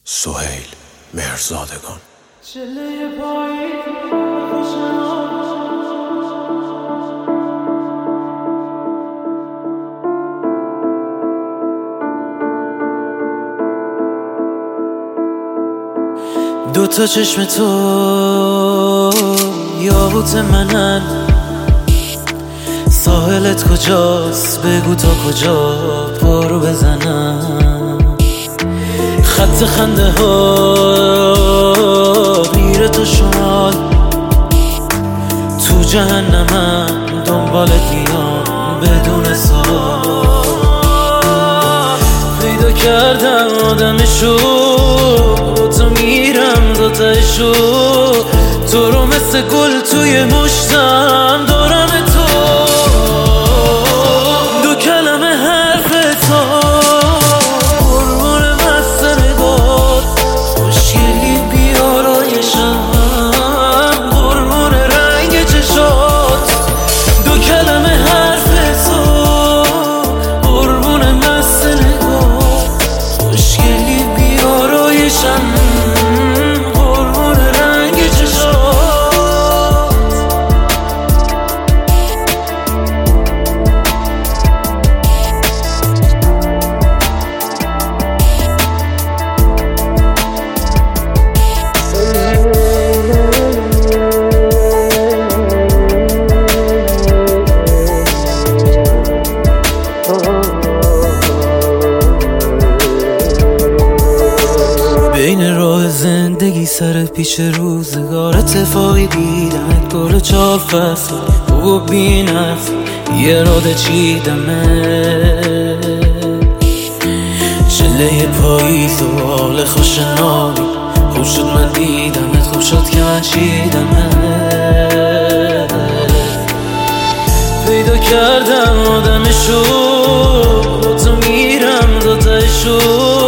سهیل مهرزادگان. دوتا چشم تو یاقوت منن، ساحلت کجاست بگو تا کجا پارو بزنم. خط خنده ها میره تو شمال، تو جهنمم دنبالت میام بدون سوال. پیدا کردم آدمشو، تو میرم دو تایشو، تو رو مثل گل توی مشتم دارم تو. دو کلمه حرف تو قربون مست نگات، خوشگلی بیارایشم قربون رنگ چشات. دو کلمه حرف تو قربون مست نگات، خوشگلی بیارایشم قربون رنگ چشات. بین راه زندگی سر پیش روزگار اتفاقی دیدمت، گل 4 فصل و بی نفس یه راده چیدمه. چله پاییز و حال خوش نامی، خوب شد من دیدمت، خوب شد که من چیدمت. پیدا کردم آدمشو، تو میرم دو تایشو،